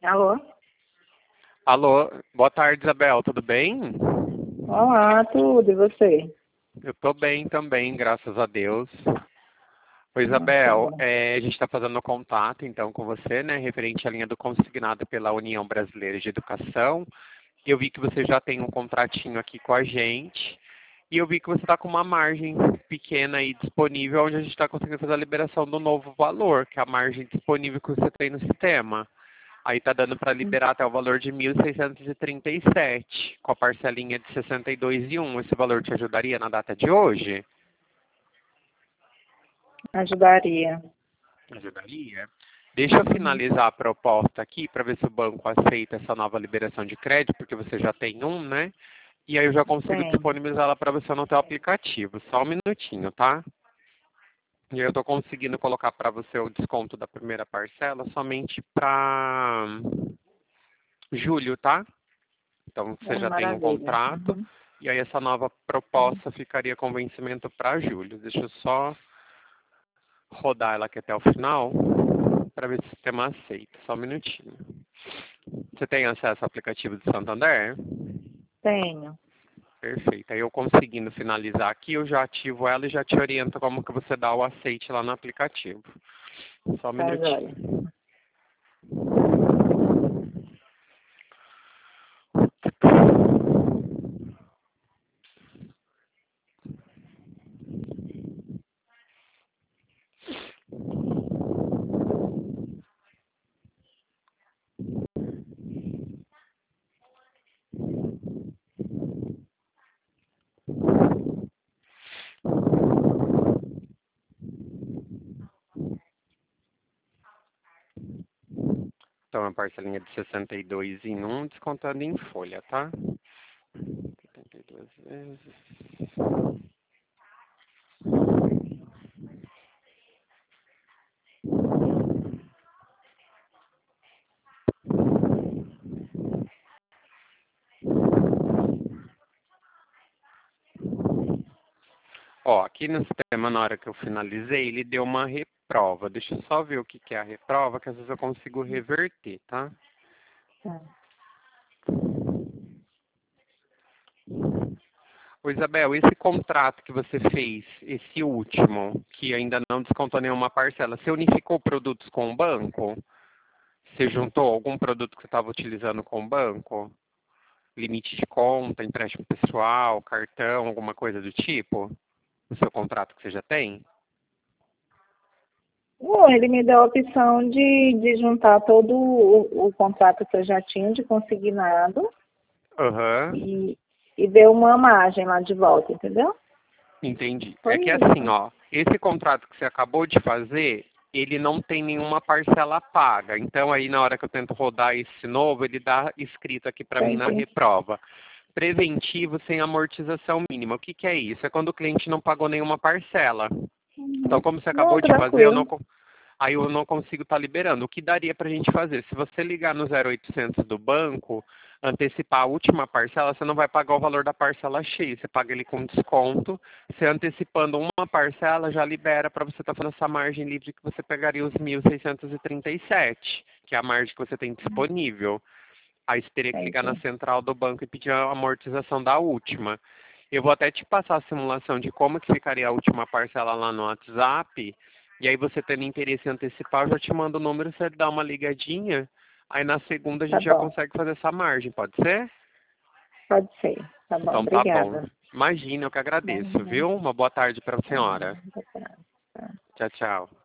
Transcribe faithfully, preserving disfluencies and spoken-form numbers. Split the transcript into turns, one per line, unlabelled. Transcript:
Alô?
Alô, boa tarde, Isabel, tudo bem?
Olá, tudo, e você?
Eu tô bem também, graças a Deus. Oi,
Ah, que
Isabel,
bom.
é, a gente está fazendo contato, então, com você, né, referente à linha do consignado pela União Brasileira de Educação. Eu vi que você já tem um contratinho aqui com a gente, e eu vi que você está com uma margem pequena aí disponível, onde a gente está conseguindo fazer a liberação do novo valor, que é a margem disponível que você tem no sistema. Aí tá dando para liberar até o valor de mil seiscentos e trinta e sete, com a parcelinha de sessenta e dois e um. Esse valor te ajudaria na data de hoje?
Ajudaria.
Ajudaria. Deixa eu finalizar a proposta aqui para ver se o banco aceita essa nova liberação de crédito, porque você já tem um, né? E aí eu já consigo
Tem.
disponibilizá-la para você no teu aplicativo. Só um minutinho, tá? E aí eu estou conseguindo colocar para você o desconto da primeira parcela somente para julho, tá? Então você
Ah,
já tem um
maravilha.
contrato,
Uhum.
e aí essa nova proposta ficaria com vencimento para julho. Deixa eu só rodar ela aqui até o final, para ver se o sistema aceita. Só um minutinho. Você tem acesso ao aplicativo do Santander?
Tenho.
Perfeito. Aí eu conseguindo finalizar aqui, eu já ativo ela e já te oriento como que você dá o aceite lá no aplicativo. Só um
Tá, joia.
minutinho. Então, a parcelinha de sessenta e dois em um, descontando em folha, tá? setenta e duas vezes. Ó, aqui no sistema, na hora que eu finalizei, ele deu uma reprova. Deixa eu só ver o que que é a reprova, que às vezes eu consigo reverter, tá?
Tá.
Ô, Isabel, esse contrato que você fez, esse último, que ainda não descontou nenhuma parcela, você unificou produtos com o banco? Você juntou algum produto que você estava utilizando com o banco? Limite de conta, empréstimo pessoal, cartão, alguma coisa do tipo? No seu contrato que você já tem?
Bom, ele me deu a opção de, de juntar todo o, o contrato que eu já tinha de consignado
Aham.
e, e deu uma margem lá de volta, entendeu?
Entendi. É
Foi
que assim,
isso.
ó, esse contrato que você acabou de fazer, ele não tem nenhuma parcela paga. Então aí na hora que eu tento rodar esse novo, ele dá escrito aqui para mim na
Entendi.
reprova. Preventivo sem amortização mínima. O que que é isso? É quando o cliente não pagou nenhuma parcela. Então,
Uhum.
como você
Não,
acabou de fazer, eu não,
tranquilo.
co- aí eu não consigo estar liberando. O que daria para a gente fazer? Se você ligar no zero oitocentos do banco, antecipar a última parcela, você não vai pagar o valor da parcela cheia. Você paga ele com desconto. Você antecipando uma parcela, já libera para você estar fazendo essa margem livre que você pegaria os mil seiscentos e trinta e sete, que é a margem que você tem disponível. Aí você teria que ligar na
Entendi.
central do banco e pedir a amortização da última. Eu vou até te passar a simulação de como que ficaria a última parcela lá no WhatsApp. E aí você tendo interesse em antecipar, eu já te mando o número, você dá uma ligadinha. Aí na segunda a
Tá
gente já
bom.
consegue fazer essa margem, pode ser?
Pode ser. Tá bom.
Então tá bom.
Obrigada.
Imagina, eu que agradeço,
Uhum.
viu? Uma boa tarde para a
Tá,
senhora.
tá, tá.
Tchau, tchau.